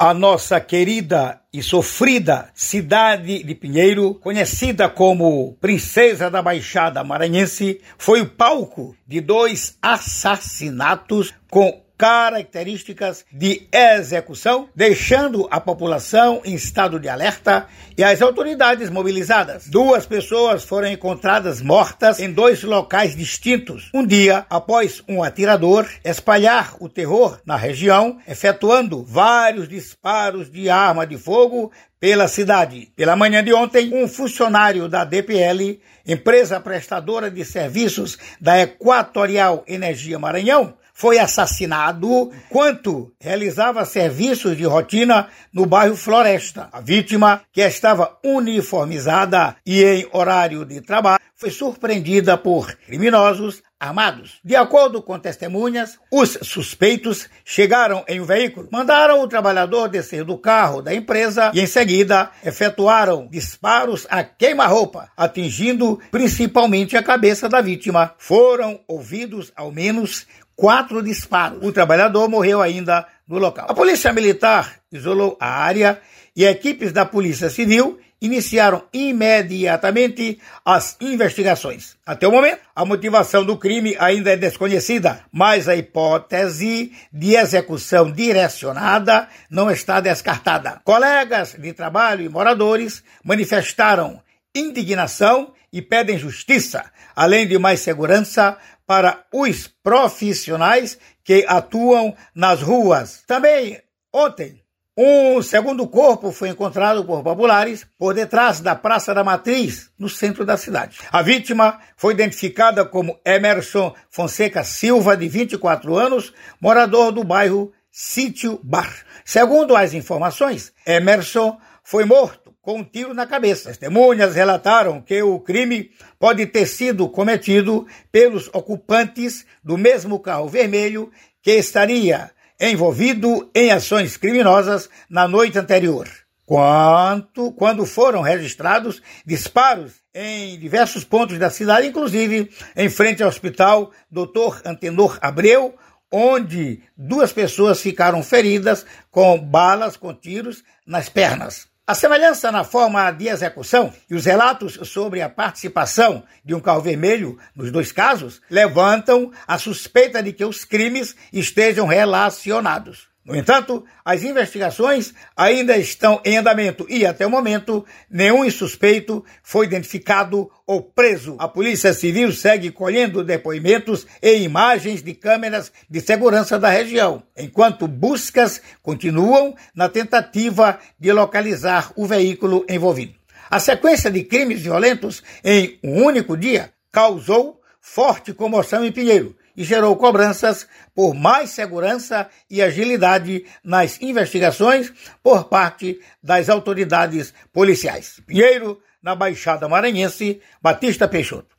A nossa querida e sofrida cidade de Pinheiro, conhecida como Princesa da Baixada Maranhense, foi o palco de 2 assassinatos com características de execução, deixando a população em estado de alerta e as autoridades mobilizadas. 2 pessoas foram encontradas mortas em 2 locais distintos, um dia após um atirador espalhar o terror na região, efetuando vários disparos de arma de fogo pela cidade. Pela manhã de ontem, um funcionário da DPL, empresa prestadora de serviços da Equatorial Energia Maranhão, foi assassinado enquanto realizava serviços de rotina no bairro Floresta. A vítima, que estava uniformizada e em horário de trabalho, foi surpreendida por criminosos armados. De acordo com testemunhas, os suspeitos chegaram em um veículo, mandaram o trabalhador descer do carro da empresa e, em seguida, efetuaram disparos a queima-roupa, atingindo principalmente a cabeça da vítima. Foram ouvidos ao menos 4 disparos. O trabalhador morreu ainda no local. A Polícia Militar isolou a área e equipes da Polícia Civil iniciaram imediatamente as investigações. Até o momento, a motivação do crime ainda é desconhecida, mas a hipótese de execução direcionada não está descartada. Colegas de trabalho e moradores manifestaram indignação e pedem justiça, além de mais segurança para os profissionais que atuam nas ruas. Também, ontem, um segundo corpo foi encontrado por populares por detrás da Praça da Matriz, no centro da cidade. A vítima foi identificada como Emerson Fonseca Silva, de 24 anos, morador do bairro Sítio Bar. Segundo as informações, Emerson foi morto com um tiro na cabeça. Testemunhas relataram que o crime pode ter sido cometido pelos ocupantes do mesmo carro vermelho que estaria envolvido em ações criminosas na noite anterior. Quando foram registrados disparos em diversos pontos da cidade, inclusive em frente ao Hospital Dr. Antenor Abreu, onde 2 pessoas ficaram feridas com balas com tiros nas pernas. A semelhança na forma de execução e os relatos sobre a participação de um carro vermelho nos 2 casos levantam a suspeita de que os crimes estejam relacionados. No entanto, as investigações ainda estão em andamento e, até o momento, nenhum suspeito foi identificado ou preso. A Polícia Civil segue colhendo depoimentos e imagens de câmeras de segurança da região, enquanto buscas continuam na tentativa de localizar o veículo envolvido. A sequência de crimes violentos em um único dia causou forte comoção em Pinheiro e gerou cobranças por mais segurança e agilidade nas investigações por parte das autoridades policiais. Pinheiro, na Baixada Maranhense, Batista Peixoto.